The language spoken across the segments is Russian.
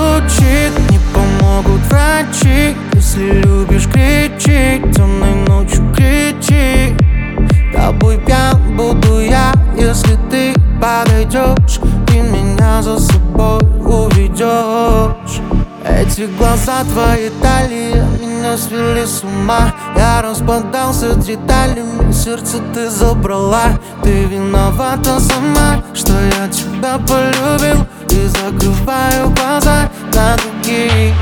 звучит, не помогут врачи. Если любишь, кричи, темной ночью кричи. Тобой пьян буду я, если ты подойдешь и меня за собой уведешь. Эти глаза твои талии меня свели с ума. Я распадался деталями, сердце ты забрала. Ты виновата сама, что я тебя полюбил, и закрываю глаза на других.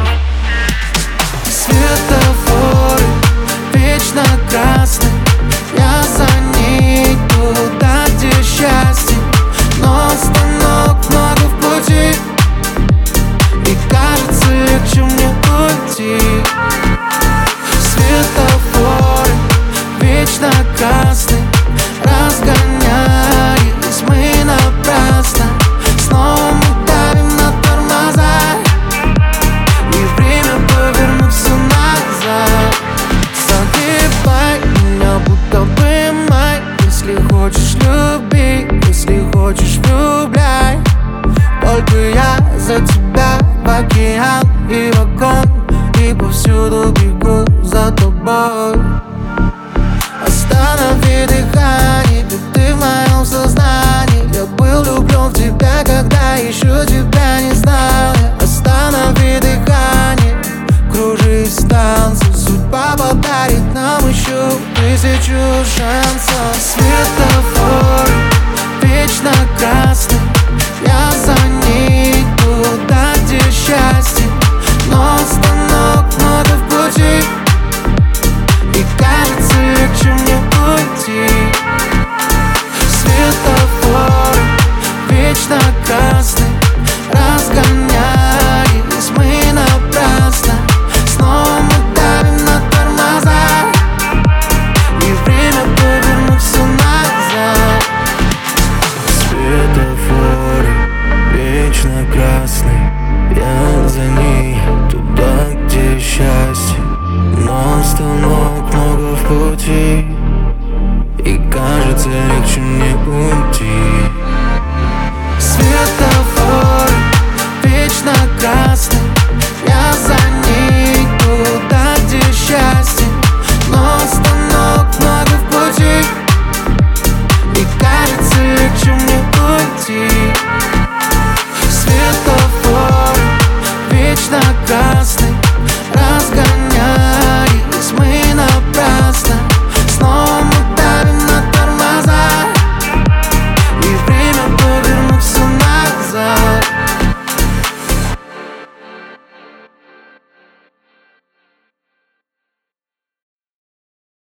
Светофоры вечно красные, я за ней туда, где счастье, но остановок много в пути, и кажется легче мне уйти. Светофоры вечно красные, разгоняясь мы напрасно. Снова мы давим на тормоза, и время повернуться назад. Загибай меня, будто бы май. Если хочешь, люби, если хочешь, влюбляй. Только я за тебя в океан и в огонь, и повсюду бегу за тобой. Останови дыхание, ведь ты в моем сознании. Я был влюблен в тебя, когда еще тебя не знал.